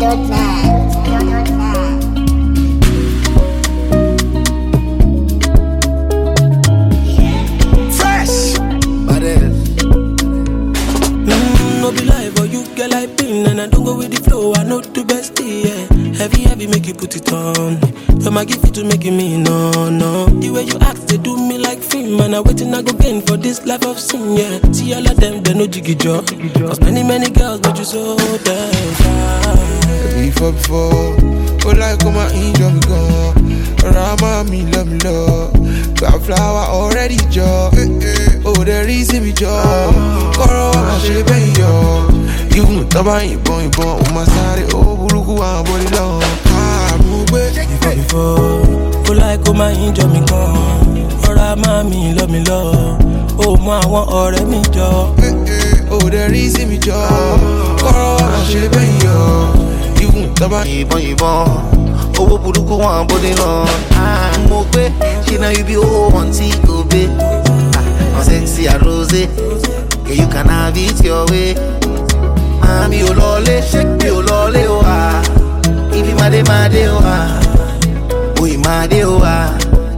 Fresh, but no be lie for you, girl, I been and I don't go with the flow. I know the best, yeah. Heavy, make you put it on. You're my gift to making me no. The way you act, they do me like film. Man, I waiting, I go gain for this life of sin, yeah. See all of them, they no jiggy jaw. Cause many girls, but you so damn fine. Before, oh like come on, angel me go. Rama me love. Got flower already jaw. Oh, there is me jaw. Koro wa she be yo. You taba ibon on my side. Oh, buruku wa body long. Ah, move Before, oh like come on, angel me go. Rama me love. Oh, my one already me jaw. Oh, there is me jaw. Koro wa she be yo. You taba ibon. Oh, buruku wa body long. Ah, move she now you be oh one see go be. I'm sexy a rose. Yeah, you can have it your way. Mami olole, shake me olole oh ah. If you made oh ah. We made oh ah.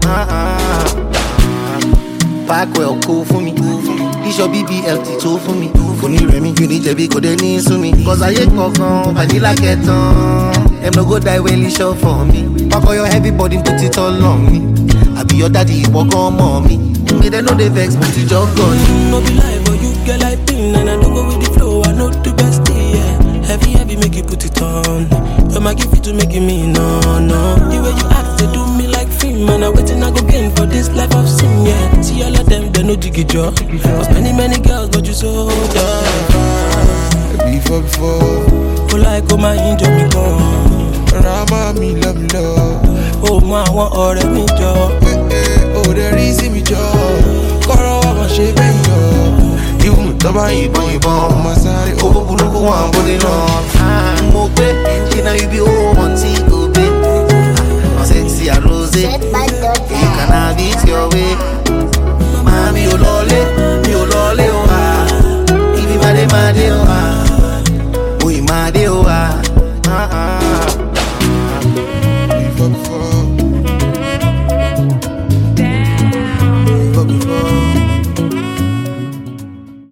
Pack well cool for me. This your BBLT too for me. For me Remy, you need to be good and need to me. Cause I hate coconut, vanilla keton. Them no go die well show for me. Pack all your heavy body, put it all on me. I be your daddy, walk on mommy. Me they know they vex, but you jog on. No be lie for you, girl, I been and I don't go with the flow. I know the best, yeah. Heavy, make you put it on. You're my gift to making me no. The way you act, they do me like film. Man, I waiting, I go gain for this life of sin, yeah. See all of them, they no jiggy jaw. Cause many girls, but you so damn. Before, oh like oh my angel me go. Rama me love. Oh my one already me jaw. Oh, there is me jaw. Koro wa she be yo. You taba ibon on my side. Oh, buruku wa body long. Ah, mo pe, she now you be oh